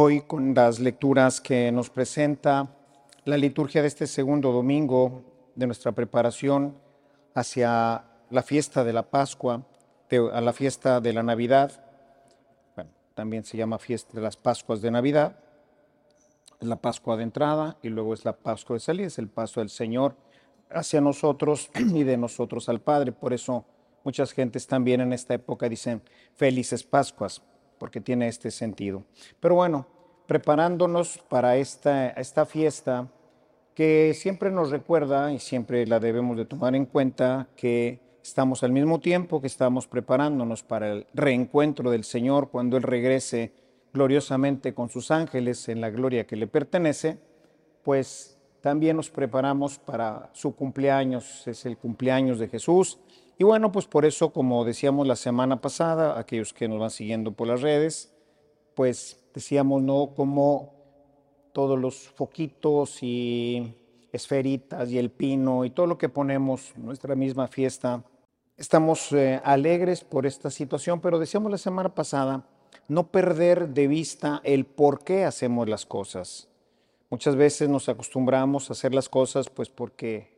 Hoy con las lecturas que nos presenta la liturgia de este segundo domingo de nuestra preparación hacia la fiesta de la Pascua, a la fiesta de la Navidad. Bueno, también se llama fiesta de las Pascuas de Navidad. Es la Pascua de entrada y luego es la Pascua de salida, es el paso del Señor hacia nosotros y de nosotros al Padre. Por eso muchas gentes también en esta época dicen felices Pascuas, porque tiene este sentido. Pero bueno, preparándonos para esta fiesta que siempre nos recuerda y siempre la debemos de tomar en cuenta que estamos al mismo tiempo que estamos preparándonos para el reencuentro del Señor cuando Él regrese gloriosamente con sus ángeles en la gloria que le pertenece, pues también nos preparamos para su cumpleaños, es el cumpleaños de Jesús. Y bueno, pues por eso, como decíamos la semana pasada, aquellos que nos van siguiendo por las redes, pues decíamos, ¿no? Como todos los foquitos y esferitas y el pino y todo lo que ponemos en nuestra misma fiesta. Estamos alegres por esta situación, pero decíamos la semana pasada, no perder de vista el por qué hacemos las cosas. Muchas veces nos acostumbramos a hacer las cosas pues porque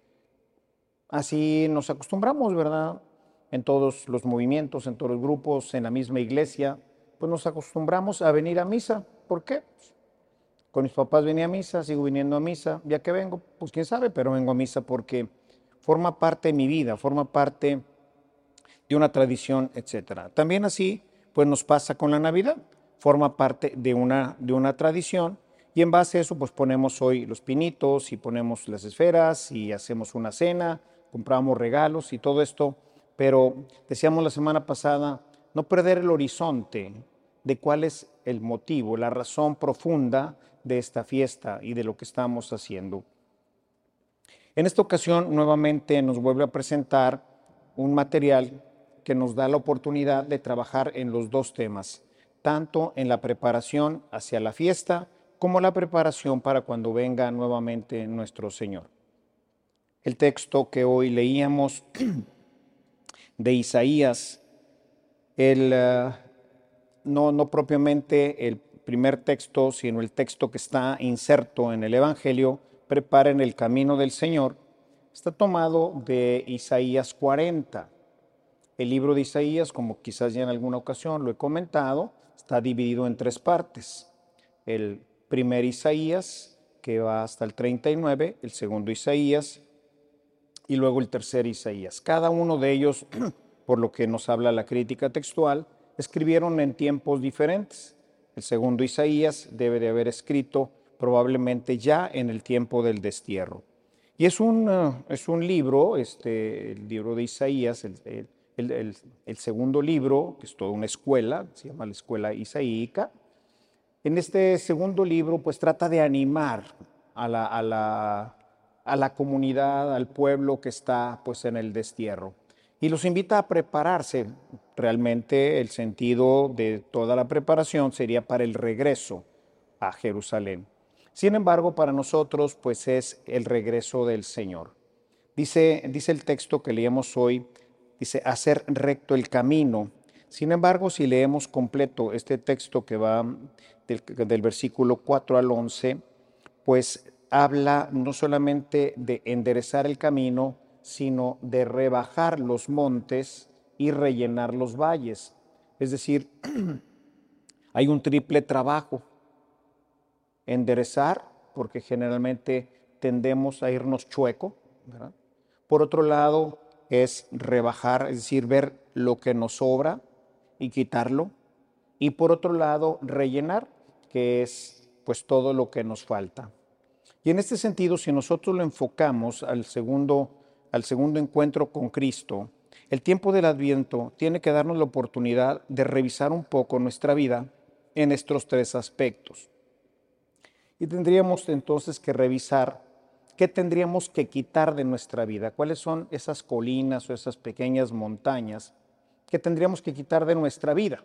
así nos acostumbramos, ¿verdad? En todos los movimientos, en todos los grupos, en la misma iglesia, pues nos acostumbramos a venir a misa. ¿Por qué? Con mis papás venía a misa, sigo viniendo a misa, ya que vengo, pues quién sabe, pero vengo a misa porque forma parte de mi vida, forma parte de una tradición, etcétera. También así, pues nos pasa con la Navidad, forma parte de una tradición y en base a eso, pues ponemos hoy los pinitos y ponemos las esferas y hacemos una cena, compramos regalos y todo esto, pero decíamos la semana pasada, no perder el horizonte de cuál es el motivo, la razón profunda de esta fiesta y de lo que estamos haciendo. En esta ocasión, nuevamente nos vuelve a presentar un material que nos da la oportunidad de trabajar en los dos temas, tanto en la preparación hacia la fiesta como la preparación para cuando venga nuevamente nuestro Señor. El texto que hoy leíamos de Isaías, no propiamente el primer texto, sino el texto que está inserto en el Evangelio, preparen el camino del Señor, está tomado de Isaías 40. El libro de Isaías, como quizás ya en alguna ocasión lo he comentado, está dividido en tres partes. El primer Isaías, que va hasta el 39, el segundo Isaías y luego el tercer Isaías. Cada uno de ellos, por lo que nos habla la crítica textual, escribieron en tiempos diferentes. El segundo Isaías debe de haber escrito probablemente ya en el tiempo del destierro. Y es un libro, el libro de Isaías, el segundo libro, que es toda una escuela, se llama la escuela isaíaca. En este segundo libro, pues trata de animar a la comunidad, al pueblo que está pues en el destierro. Y los invita a prepararse. Realmente el sentido de toda la preparación sería para el regreso a Jerusalén. Sin embargo, para nosotros pues es el regreso del Señor. Dice el texto que leemos hoy, dice, hacer recto el camino. Sin embargo, si leemos completo este texto que va del versículo 4 al 11, pues habla no solamente de enderezar el camino, sino de rebajar los montes y rellenar los valles. Es decir, hay un triple trabajo. Enderezar, porque generalmente tendemos a irnos chueco, ¿verdad? Por otro lado, es rebajar, es decir, ver lo que nos sobra y quitarlo. Y por otro lado, rellenar, que es pues todo lo que nos falta. Y en este sentido, si nosotros lo enfocamos al segundo encuentro con Cristo, el tiempo del Adviento tiene que darnos la oportunidad de revisar un poco nuestra vida en estos tres aspectos. Y tendríamos entonces que revisar qué tendríamos que quitar de nuestra vida, cuáles son esas colinas o esas pequeñas montañas que tendríamos que quitar de nuestra vida.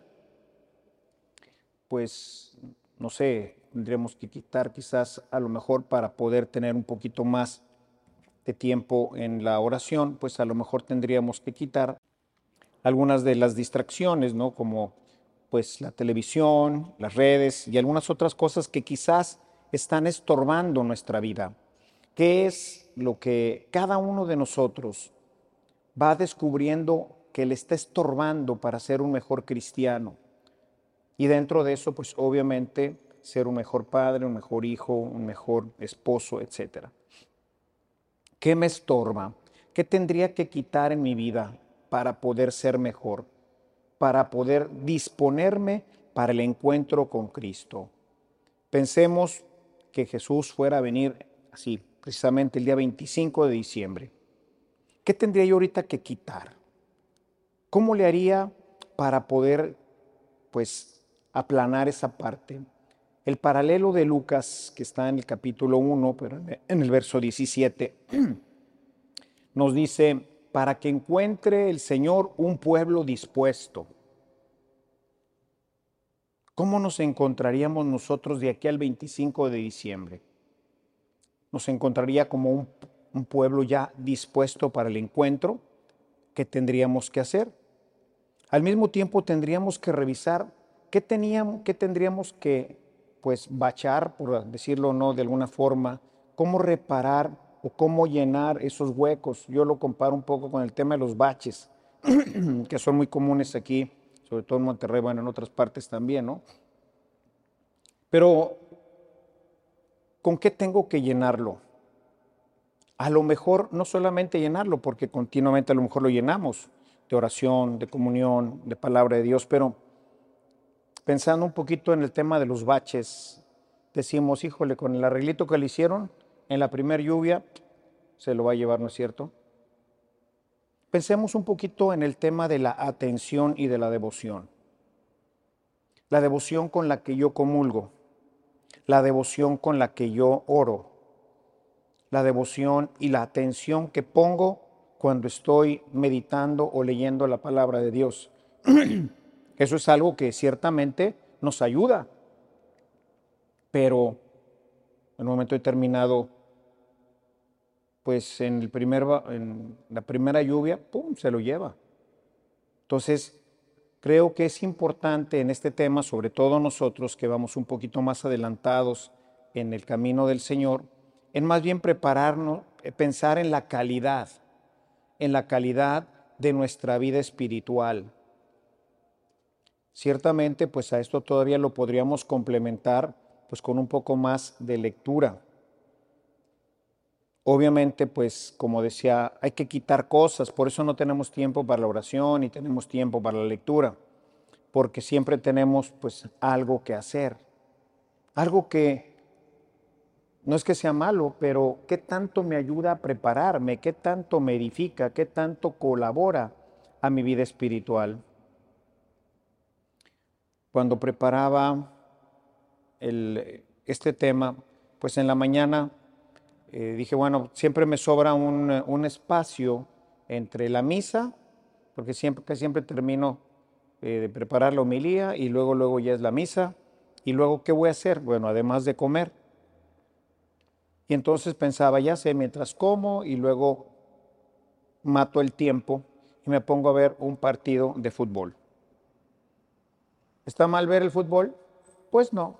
Pues, no sé, tendríamos que quitar quizás a lo mejor para poder tener un poquito más de tiempo en la oración, pues a lo mejor tendríamos que quitar algunas de las distracciones, ¿no? Como pues la televisión, las redes y algunas otras cosas que quizás están estorbando nuestra vida. ¿Qué es lo que cada uno de nosotros va descubriendo que le está estorbando para ser un mejor cristiano? Y dentro de eso, pues obviamente ser un mejor padre, un mejor hijo, un mejor esposo, etcétera. ¿Qué me estorba? ¿Qué tendría que quitar en mi vida para poder ser mejor? Para poder disponerme para el encuentro con Cristo. Pensemos que Jesús fuera a venir así, precisamente el día 25 de diciembre. ¿Qué tendría yo ahorita que quitar? ¿Cómo le haría para poder, pues, aplanar esa parte? El paralelo de Lucas, que está en el capítulo 1, pero en el verso 17, nos dice, para que encuentre el Señor un pueblo dispuesto. ¿Cómo nos encontraríamos nosotros de aquí al 25 de diciembre? Nos encontraría como un pueblo ya dispuesto para el encuentro. ¿Qué tendríamos que hacer? Al mismo tiempo tendríamos que revisar qué tendríamos que, pues, bachar, por decirlo no de alguna forma, cómo reparar o cómo llenar esos huecos. Yo lo comparo un poco con el tema de los baches, que son muy comunes aquí, sobre todo en Monterrey, bueno, en otras partes también, ¿no? Pero, ¿con qué tengo que llenarlo? A lo mejor no solamente llenarlo, porque continuamente a lo mejor lo llenamos de oración, de comunión, de palabra de Dios, pero pensando un poquito en el tema de los baches, decimos, híjole, con el arreglito que le hicieron en la primera lluvia, se lo va a llevar, ¿no es cierto? Pensemos un poquito en el tema de la atención y de la devoción. La devoción con la que yo comulgo, la devoción con la que yo oro, la devoción y la atención que pongo cuando estoy meditando o leyendo la palabra de Dios. Eso es algo que ciertamente nos ayuda, pero en un momento determinado, pues en la primera lluvia, ¡pum!, se lo lleva. Entonces, creo que es importante en este tema, sobre todo nosotros que vamos un poquito más adelantados en el camino del Señor, en más bien prepararnos, pensar en la calidad de nuestra vida espiritual. Ciertamente, pues a esto todavía lo podríamos complementar pues con un poco más de lectura. Obviamente, pues como decía, hay que quitar cosas, por eso no tenemos tiempo para la oración y tenemos tiempo para la lectura, porque siempre tenemos pues algo que hacer, algo que no es que sea malo, pero qué tanto me ayuda a prepararme, qué tanto me edifica, qué tanto colabora a mi vida espiritual. Cuando preparaba este tema, pues en la mañana dije, bueno, siempre me sobra un espacio entre la misa, porque siempre termino de preparar la homilía y luego ya es la misa. Y luego, ¿qué voy a hacer? Bueno, además de comer. Y entonces pensaba, ya sé, mientras como y luego mato el tiempo y me pongo a ver un partido de fútbol. ¿Está mal ver el fútbol? Pues no.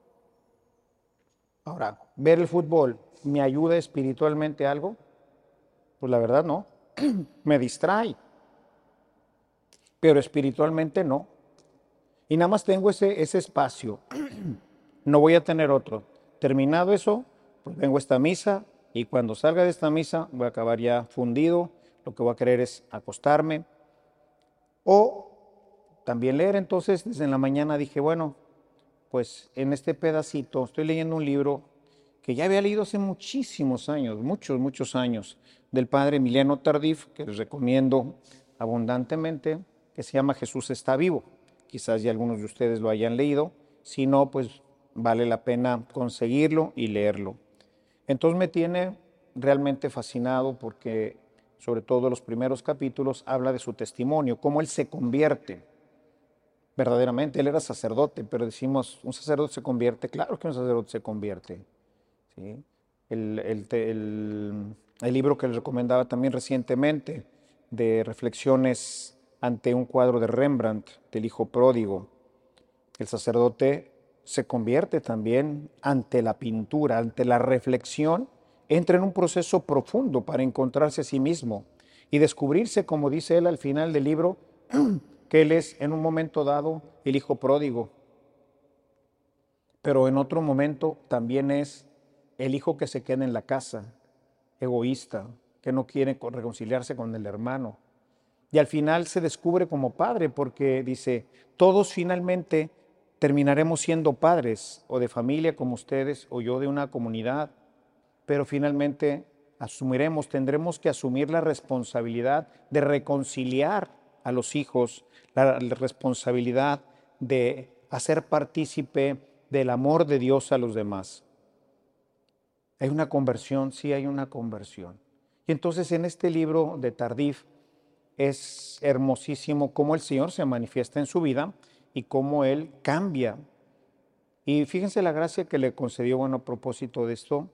Ahora, ¿ver el fútbol me ayuda espiritualmente a algo? Pues la verdad no. Me distrae, pero espiritualmente no. Y nada más tengo ese espacio. No voy a tener otro. Terminado eso, pues vengo a esta misa y cuando salga de esta misa voy a acabar ya fundido. Lo que voy a querer es acostarme o también leer. Entonces, desde en la mañana dije, bueno, pues en este pedacito estoy leyendo un libro que ya había leído hace muchísimos años, muchos años, del padre Emiliano Tardif, que les recomiendo abundantemente, que se llama Jesús está vivo. Quizás ya algunos de ustedes lo hayan leído, si no, pues vale la pena conseguirlo y leerlo. Entonces me tiene realmente fascinado porque sobre todo los primeros capítulos habla de su testimonio, cómo él se convierte verdaderamente. Él era sacerdote, pero decimos, ¿un sacerdote se convierte? Claro que un sacerdote se convierte. ¿Sí? El libro que les recomendaba también recientemente, de reflexiones ante un cuadro de Rembrandt, del hijo pródigo. El sacerdote se convierte también ante la pintura, ante la reflexión, entra en un proceso profundo para encontrarse a sí mismo y descubrirse, como dice él al final del libro, que él es en un momento dado el hijo pródigo, pero en otro momento también es el hijo que se queda en la casa, egoísta, que no quiere reconciliarse con el hermano. Y al final se descubre como padre porque dice, todos finalmente terminaremos siendo padres o de familia como ustedes o yo de una comunidad, pero finalmente tendremos que asumir la responsabilidad de reconciliar a los hijos, la responsabilidad de hacer partícipe del amor de Dios a los demás. ¿Hay una conversión? Sí, hay una conversión. Y entonces en este libro de Tardif es hermosísimo cómo el Señor se manifiesta en su vida y cómo Él cambia. Y fíjense la gracia que le concedió, bueno, a propósito de esto,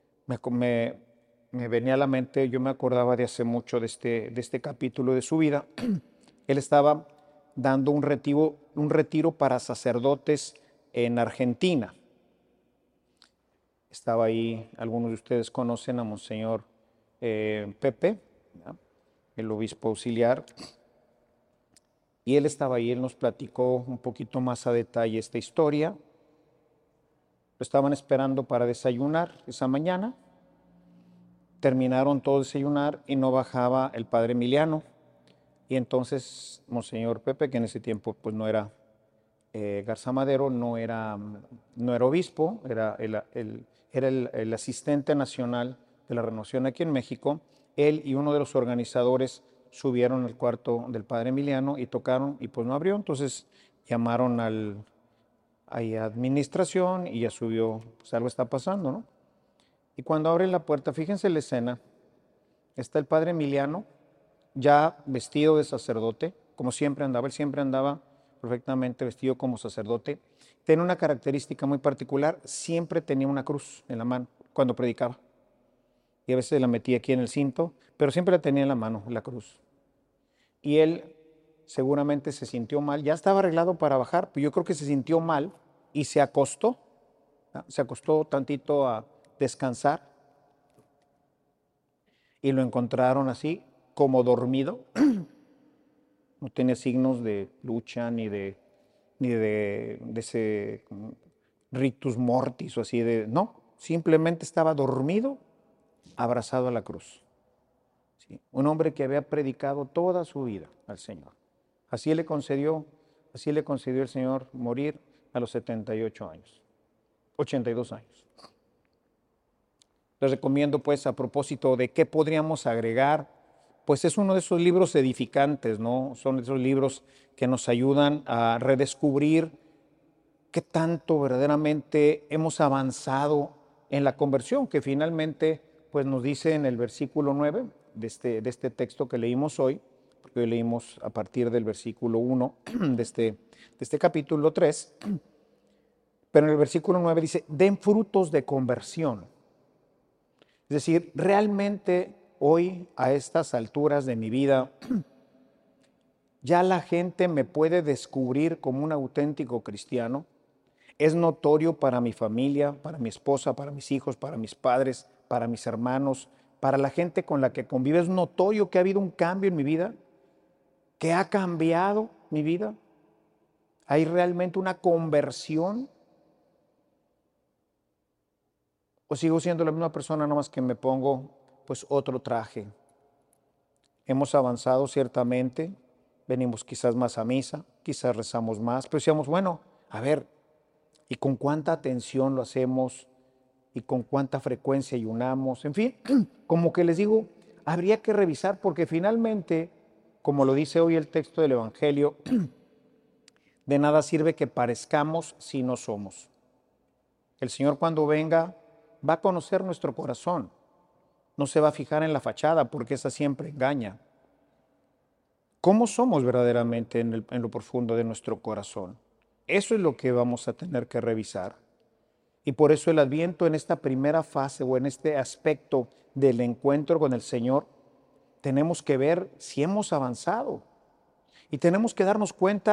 me venía a la mente, yo me acordaba de hace mucho de este capítulo de su vida. Él estaba dando un retiro para sacerdotes en Argentina. Estaba ahí, algunos de ustedes conocen a Monseñor Pepe, ¿ya? El obispo auxiliar, y él estaba ahí, él nos platicó un poquito más a detalle esta historia. Lo estaban esperando para desayunar esa mañana, terminaron todo de desayunar y no bajaba el padre Emiliano, y entonces Monseñor Pepe, que en ese tiempo pues no era Garza Madero, no era obispo, era el asistente nacional de la Renovación aquí en México. Él y uno de los organizadores subieron al cuarto del padre Emiliano y tocaron y pues no abrió. Entonces llamaron a administración y ya subió, pues algo está pasando, ¿no? Y cuando abren la puerta, fíjense la escena, está el padre Emiliano ya vestido de sacerdote, como siempre andaba, él siempre andaba perfectamente vestido como sacerdote. Tiene una característica muy particular, siempre tenía una cruz en la mano cuando predicaba. Y a veces la metía aquí en el cinto, pero siempre la tenía en la mano, la cruz. Y él seguramente se sintió mal, ya estaba arreglado para bajar, pero yo creo que se sintió mal y se acostó, ¿no? Se acostó tantito a descansar y lo encontraron así, como dormido. No tenía signos de lucha ni de ese rictus mortis o así de, no, simplemente estaba dormido, abrazado a la cruz. ¿Sí? Un hombre que había predicado toda su vida al Señor. Así le concedió el Señor morir a los 78 años, 82 años. Les recomiendo pues a propósito de qué podríamos agregar, pues es uno de esos libros edificantes, ¿no? Son esos libros que nos ayudan a redescubrir qué tanto verdaderamente hemos avanzado en la conversión, que finalmente pues nos dice en el versículo 9 de este texto que leímos hoy, porque hoy leímos a partir del versículo 1 de este capítulo 3, pero en el versículo 9 dice, den frutos de conversión. Es decir, realmente hoy, a estas alturas de mi vida, ya la gente me puede descubrir como un auténtico cristiano. Es notorio para mi familia, para mi esposa, para mis hijos, para mis padres, para mis hermanos, para la gente con la que convive. Es notorio que ha habido un cambio en mi vida, que ha cambiado mi vida. Hay realmente una conversión. O sigo siendo la misma persona, nomás que me pongo pues otro traje. Hemos avanzado ciertamente, venimos quizás más a misa, quizás rezamos más, pero decíamos, bueno, a ver, ¿y con cuánta atención lo hacemos? ¿Y con cuánta frecuencia ayunamos? En fin, como que les digo, habría que revisar porque finalmente, como lo dice hoy el texto del Evangelio, de nada sirve que parezcamos si no somos. El Señor cuando venga va a conocer nuestro corazón. No se va a fijar en la fachada porque esa siempre engaña. ¿Cómo somos verdaderamente en lo profundo de nuestro corazón? Eso es lo que vamos a tener que revisar. Y por eso el Adviento en esta primera fase o en este aspecto del encuentro con el Señor, tenemos que ver si hemos avanzado. Y tenemos que darnos cuenta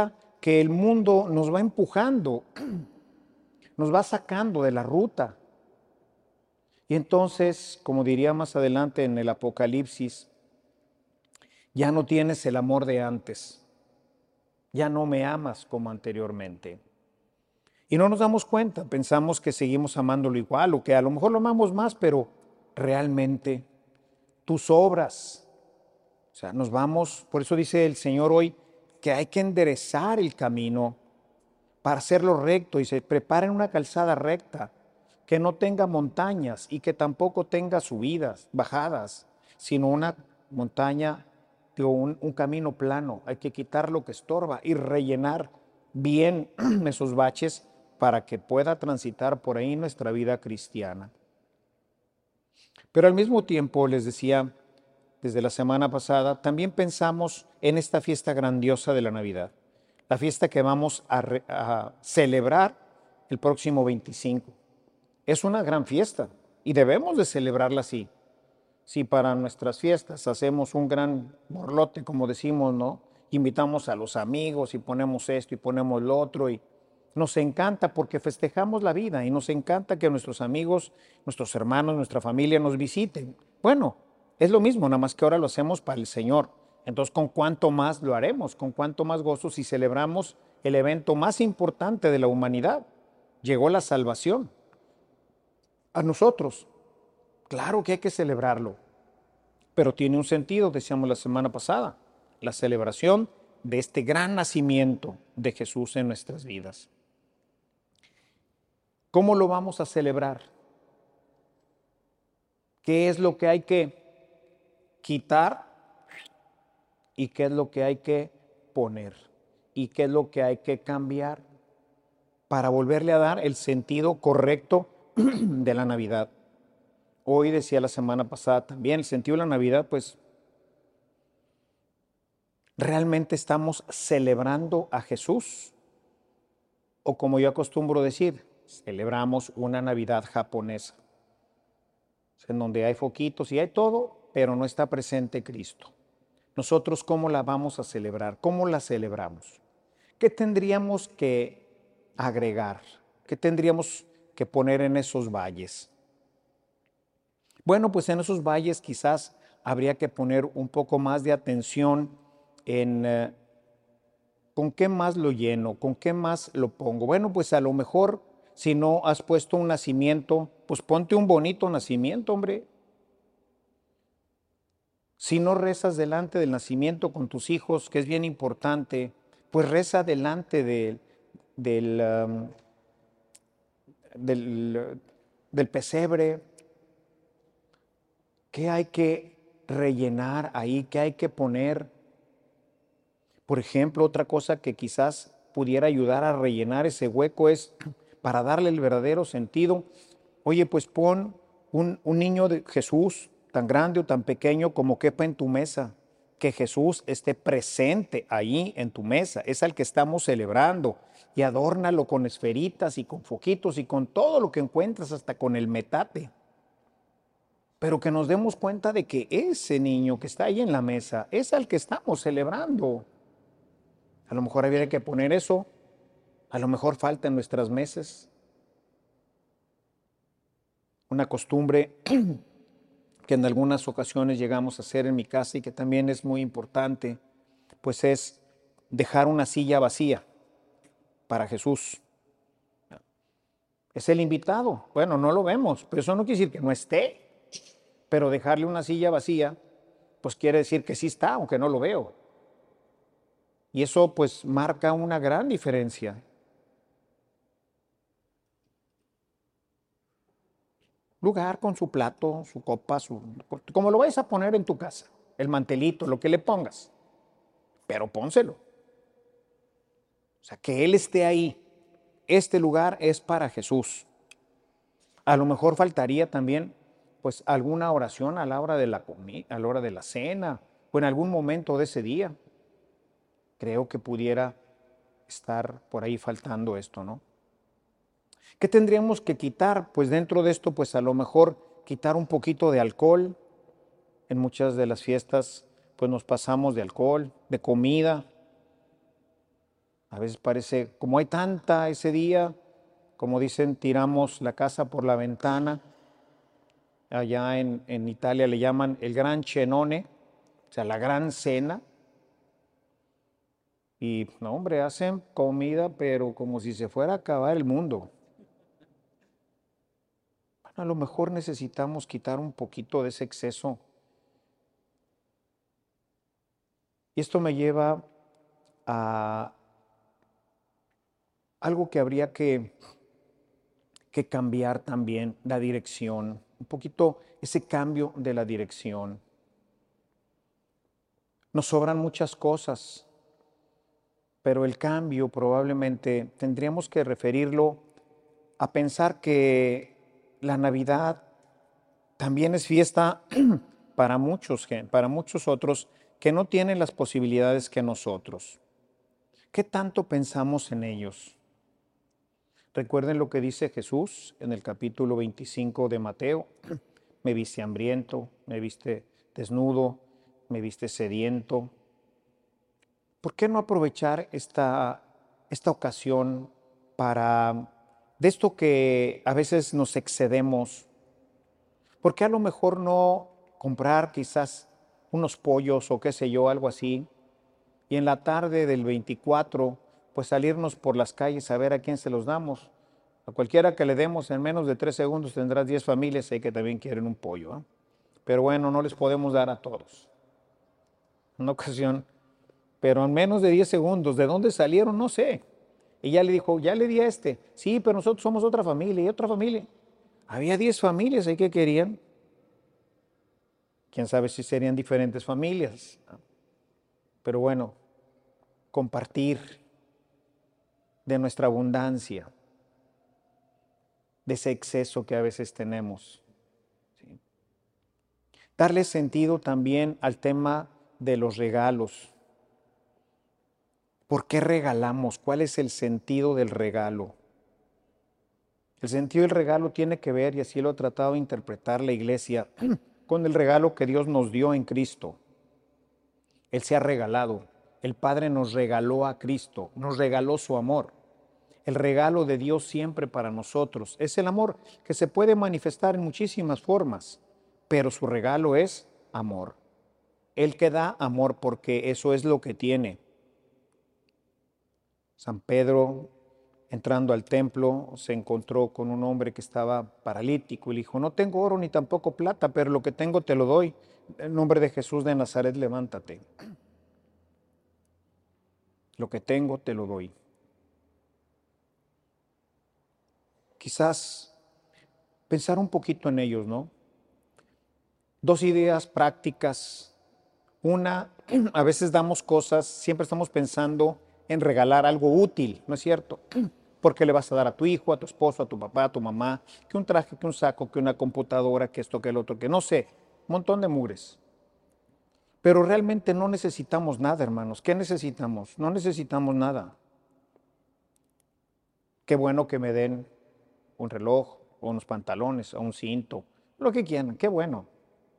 porque el mundo nos va empujando, nos va sacando de la ruta. Y entonces, como diría más adelante en el Apocalipsis, ya no tienes el amor de antes, ya no me amas como anteriormente. Y no nos damos cuenta, pensamos que seguimos amándolo igual o que a lo mejor lo amamos más, pero realmente tus obras, o sea, nos vamos, por eso dice el Señor hoy que hay que enderezar el camino para hacerlo recto y se preparen una calzada recta, que no tenga montañas y que tampoco tenga subidas, bajadas, sino una montaña, digo, un camino plano. Hay que quitar lo que estorba y rellenar bien esos baches para que pueda transitar por ahí nuestra vida cristiana. Pero al mismo tiempo, les decía desde la semana pasada, también pensamos en esta fiesta grandiosa de la Navidad, la fiesta que vamos a celebrar el próximo 25. Es una gran fiesta y debemos de celebrarla así. Si para nuestras fiestas hacemos un gran borlote, como decimos, ¿no? Invitamos a los amigos y ponemos esto y ponemos lo otro y nos encanta porque festejamos la vida y nos encanta que nuestros amigos, nuestros hermanos, nuestra familia nos visiten. Bueno, es lo mismo, nada más que ahora lo hacemos para el Señor. Entonces, ¿con cuánto más lo haremos? ¿Con cuánto más gozo si celebramos el evento más importante de la humanidad? Llegó la salvación a nosotros. Claro que hay que celebrarlo, pero tiene un sentido, decíamos la semana pasada, la celebración de este gran nacimiento de Jesús en nuestras vidas. ¿Cómo lo vamos a celebrar? ¿Qué es lo que hay que quitar y qué es lo que hay que poner? ¿Y qué es lo que hay que cambiar para volverle a dar el sentido correcto de la Navidad? Hoy decía la semana pasada también, el sentido de la Navidad, pues realmente estamos celebrando a Jesús. O como yo acostumbro decir, celebramos una Navidad japonesa, en donde hay foquitos y hay todo, pero no está presente Cristo. Nosotros, ¿cómo la vamos a celebrar? ¿Cómo la celebramos? ¿Qué tendríamos que agregar? ¿Qué tendríamos que poner en esos valles? Bueno, pues en esos valles quizás habría que poner un poco más de atención en con qué más lo lleno, con qué más lo pongo. Bueno, pues a lo mejor si no has puesto un nacimiento, pues ponte un bonito nacimiento, hombre. Si no rezas delante del nacimiento con tus hijos, que es bien importante, pues reza delante del, del, del pesebre. ¿Qué hay que rellenar ahí? ¿Qué hay que poner? Por ejemplo, otra cosa que quizás pudiera ayudar a rellenar ese hueco es para darle el verdadero sentido. Oye, pues pon un niño de Jesús, tan grande o tan pequeño como quepa en tu mesa. Que Jesús esté presente ahí en tu mesa. Es al que estamos celebrando. Y adórnalo con esferitas y con foquitos y con todo lo que encuentras, hasta con el metate. Pero que nos demos cuenta de que ese niño que está ahí en la mesa es al que estamos celebrando. A lo mejor habría que poner eso. A lo mejor falta en nuestras mesas. Una costumbre que en algunas ocasiones llegamos a hacer en mi casa y que también es muy importante, pues es dejar una silla vacía para Jesús. Es el invitado. Bueno, no lo vemos, pero eso no quiere decir que no esté. Pero dejarle una silla vacía, pues quiere decir que sí está, aunque no lo veo. Y eso pues marca una gran diferencia. Lugar con su plato, su copa, como lo vayas a poner en tu casa, el mantelito, lo que le pongas, pero pónselo. O sea, que Él esté ahí. Este lugar es para Jesús. A lo mejor faltaría también, pues, alguna oración a la hora de la comida, a la hora de la cena, o en algún momento de ese día. Creo que pudiera estar por ahí faltando esto, ¿no? ¿Qué tendríamos que quitar? Pues dentro de esto, pues a lo mejor quitar un poquito de alcohol. En muchas de las fiestas, pues nos pasamos de alcohol, de comida. A veces parece, como hay tanta ese día, como dicen, tiramos la casa por la ventana. Allá en Italia le llaman el gran cenone, o sea, la gran cena. Y no, hombre, hacen comida, pero como si se fuera a acabar el mundo. Bueno, a lo mejor necesitamos quitar un poquito de ese exceso. Y esto me lleva a algo que habría que cambiar también, la dirección. Un poquito ese cambio de la dirección. Nos sobran muchas cosas, pero el cambio probablemente tendríamos que referirlo a pensar que la Navidad también es fiesta para muchos otros que no tienen las posibilidades que nosotros. ¿Qué tanto pensamos en ellos? Recuerden lo que dice Jesús en el capítulo 25 de Mateo. Me viste hambriento, me viste desnudo, me viste sediento. ¿Por qué no aprovechar esta ocasión para, de esto que a veces nos excedemos? ¿Por qué a lo mejor no comprar quizás unos pollos o qué sé yo, algo así? Y en la tarde del 24, pues salirnos por las calles a ver a quién se los damos. A cualquiera que le demos en menos de 3 segundos tendrás 10 familias ahí que también quieren un pollo. Pero bueno, no les podemos dar a todos. Una ocasión, pero en menos de 10 segundos, ¿de dónde salieron? No sé. Y ya le dijo, ya le di a este. Sí, pero nosotros somos otra familia y otra familia. Había 10 familias ahí que querían. Quién sabe si serían diferentes familias. Pero bueno, compartir de nuestra abundancia, de ese exceso que a veces tenemos. ¿Sí? Darle sentido también al tema de los regalos. ¿Por qué regalamos? ¿Cuál es el sentido del regalo? El sentido del regalo tiene que ver, y así lo ha tratado de interpretar la iglesia, con el regalo que Dios nos dio en Cristo. Él se ha regalado. El Padre nos regaló a Cristo, nos regaló su amor. El regalo de Dios siempre para nosotros es el amor que se puede manifestar en muchísimas formas, pero su regalo es amor. Él que da amor porque eso es lo que tiene. San Pedro, entrando al templo, se encontró con un hombre que estaba paralítico y le dijo, no tengo oro ni tampoco plata, pero lo que tengo te lo doy. En nombre de Jesús de Nazaret, levántate. Lo que tengo te lo doy. Quizás pensar un poquito en ellos, ¿no? Dos ideas prácticas. Una, a veces damos cosas, siempre estamos pensando en regalar algo útil, ¿no es cierto? Porque le vas a dar a tu hijo, a tu esposo, a tu papá, a tu mamá, que un traje, que un saco, que una computadora, que esto, que el otro, que no sé, un montón de mugres. Pero realmente no necesitamos nada, hermanos. ¿Qué necesitamos? No necesitamos nada. Qué bueno que me den un reloj, o unos pantalones, o un cinto, lo que quieran, qué bueno.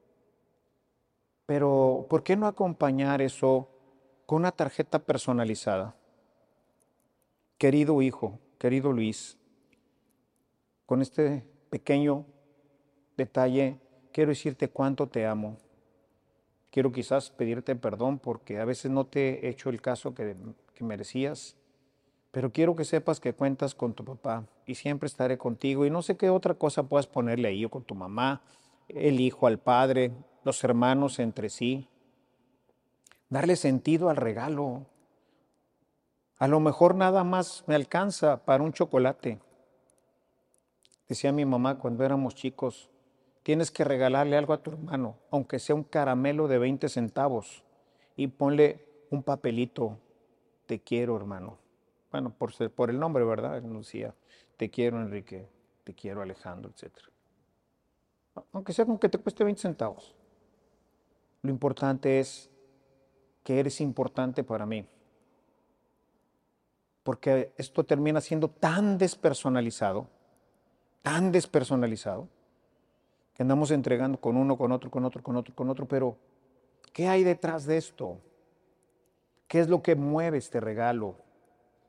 Pero, ¿por qué no acompañar eso con una tarjeta personalizada? Querido hijo, querido Luis, con este pequeño detalle quiero decirte cuánto te amo. Quiero quizás pedirte perdón porque a veces no te he hecho el caso que merecías, pero quiero que sepas que cuentas con tu papá y siempre estaré contigo y no sé qué otra cosa puedas ponerle ahí o con tu mamá, el hijo al padre, los hermanos entre sí. Darle sentido al regalo. A lo mejor nada más me alcanza para un chocolate. Decía mi mamá cuando éramos chicos, tienes que regalarle algo a tu hermano, aunque sea un caramelo de 20 centavos, y ponle un papelito, te quiero hermano. Bueno, por el nombre, ¿verdad? Nos decía, te quiero Enrique, te quiero Alejandro, etc. Aunque sea con que te cueste 20 centavos. Lo importante es que eres importante para mí. Porque esto termina siendo tan despersonalizado, que andamos entregando con uno, con otro, con otro, con otro, con otro, pero ¿qué hay detrás de esto? ¿Qué es lo que mueve este regalo?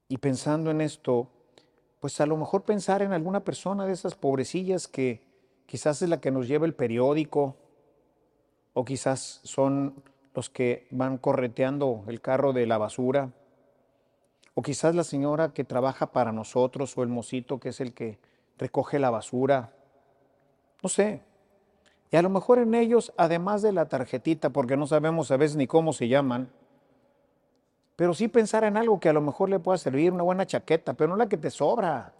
Y pensando en esto, pues a lo mejor pensar en alguna persona de esas pobrecillas que quizás es la que nos lleva el periódico, o quizás son los que van correteando el carro de la basura, o quizás la señora que trabaja para nosotros, o el mocito que es el que recoge la basura, no sé. Y a lo mejor en ellos, además de la tarjetita, porque no sabemos a veces ni cómo se llaman, pero sí pensar en algo que a lo mejor le pueda servir, una buena chaqueta, pero no la que te sobra,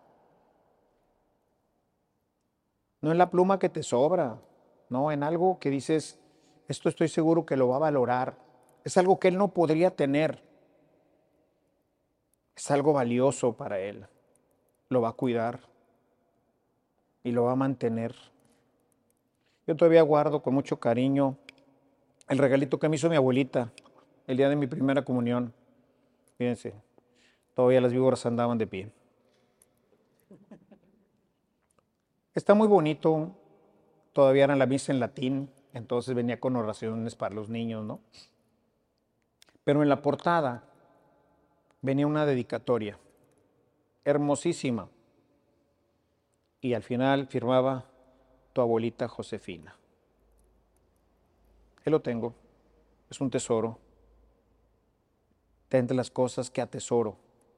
no en la pluma que te sobra, no, en algo que dices, esto estoy seguro que lo va a valorar, es algo que él no podría tener, es algo valioso para él, lo va a cuidar y lo va a mantener. Yo todavía guardo con mucho cariño el regalito que me hizo mi abuelita el día de mi primera comunión. Fíjense, todavía las víboras andaban de pie. Está muy bonito, todavía era la misa en latín, entonces venía con oraciones para los niños, ¿no? Pero en la portada venía una dedicatoria, hermosísima, y al final firmaba tu abuelita Josefina. Ahí lo tengo, es un tesoro, de entre las cosas que atesoro.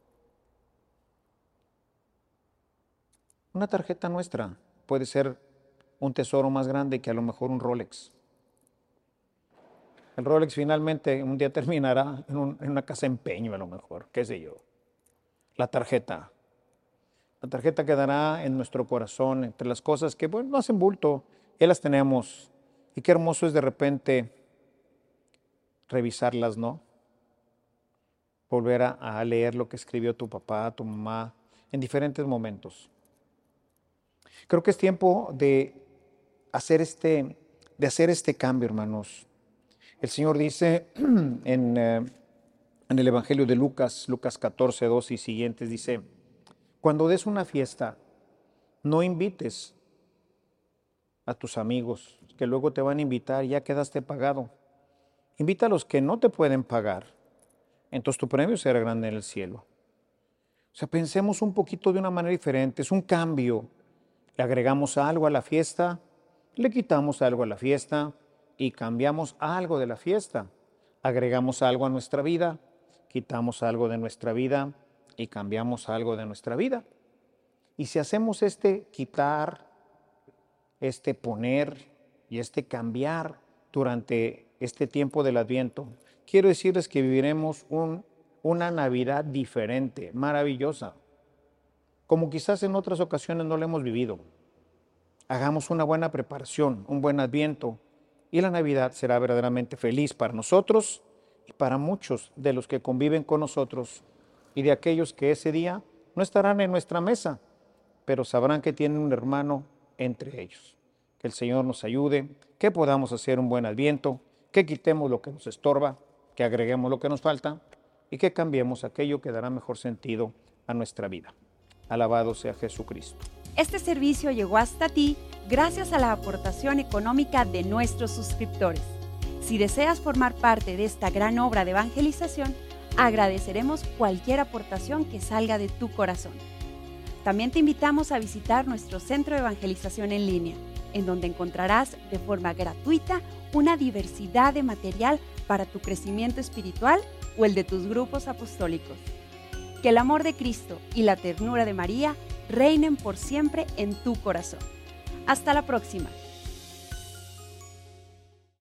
Una tarjeta nuestra puede ser un tesoro más grande que a lo mejor un Rolex. El Rolex finalmente un día terminará en una casa de empeño a lo mejor, qué sé yo. La tarjeta quedará en nuestro corazón, entre las cosas que, bueno, no hacen bulto, ya las tenemos. Y qué hermoso es de repente revisarlas, ¿no? Volver a leer lo que escribió tu papá, tu mamá, en diferentes momentos. Creo que es tiempo de hacer este cambio, hermanos. El Señor dice en el Evangelio de Lucas 14, 2 y siguientes, dice, cuando des una fiesta, no invites a tus amigos, que luego te van a invitar, ya quedaste pagado. Invita a los que no te pueden pagar, entonces tu premio será grande en el cielo. O sea, pensemos un poquito de una manera diferente, es un cambio. Le agregamos algo a la fiesta, le quitamos algo a la fiesta y cambiamos algo de la fiesta. Agregamos algo a nuestra vida, quitamos algo de nuestra vida y cambiamos algo de nuestra vida. Y si hacemos este quitar, este poner y este cambiar durante este tiempo del Adviento, quiero decirles que viviremos una Navidad diferente, maravillosa, como quizás en otras ocasiones no la hemos vivido. Hagamos una buena preparación, un buen Adviento, y la Navidad será verdaderamente feliz para nosotros y para muchos de los que conviven con nosotros y de aquellos que ese día no estarán en nuestra mesa, pero sabrán que tienen un hermano entre ellos. Que el Señor nos ayude, que podamos hacer un buen Adviento, que quitemos lo que nos estorba, que agreguemos lo que nos falta y que cambiemos aquello que dará mejor sentido a nuestra vida. Alabado sea Jesucristo. Este servicio llegó hasta ti gracias a la aportación económica de nuestros suscriptores. Si deseas formar parte de esta gran obra de evangelización, agradeceremos cualquier aportación que salga de tu corazón. También te invitamos a visitar nuestro centro de evangelización en línea, en donde encontrarás de forma gratuita una diversidad de material para tu crecimiento espiritual o el de tus grupos apostólicos. Que el amor de Cristo y la ternura de María reinen por siempre en tu corazón. Hasta la próxima.